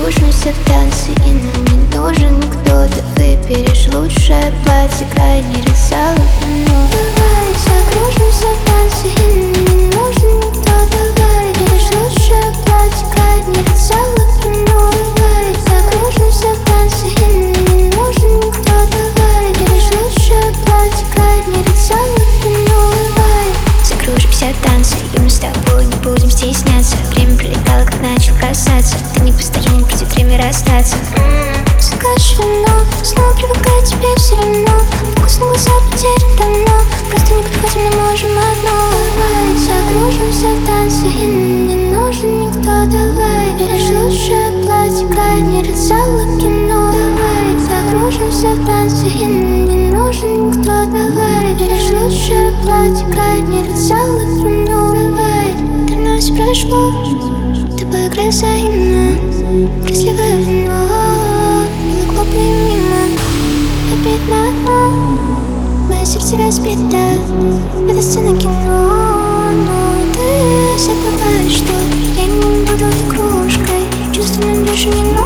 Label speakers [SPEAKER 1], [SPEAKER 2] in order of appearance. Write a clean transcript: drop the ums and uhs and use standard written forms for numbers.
[SPEAKER 1] закружимся в танце, и нам не нужен кто-то. Выберешь лучшее платье, крайний ряд зала. Давай закружимся в танце, и нам не нужен кто-то. Выберешь лучшее платье, крайний ряд зала. Давай закружимся в танце, и нам не нужен кто-то. Выберешь лучшее платье, крайний ряд зала. Давай закружимся в танце, и мы с тобой не будем стесняться. Время пролетало, как начал касаться. Ты не постоянен, придет время расстаться. Закажешь вино, снова привыкать тебе все равно. Фокус на глаза потерян давно. Просто не подходим, не можем одно. Давай закружимся в танце, и нам не нужен никто. Давай берешь лучшее платье, крайний ряд зала кино. Давай закружимся в танце, и нам не нужен никто. Давай берешь лучшее платье, крайний ряд зала кино. Давай, давно все прошло, тобой играю взаимно. Красивое вино глупо мимо, опять на дно. Мое сердце разбито, это сцена кино. Но ты забываешь, что я не буду игрушкой. Чувства нам больше не нужны.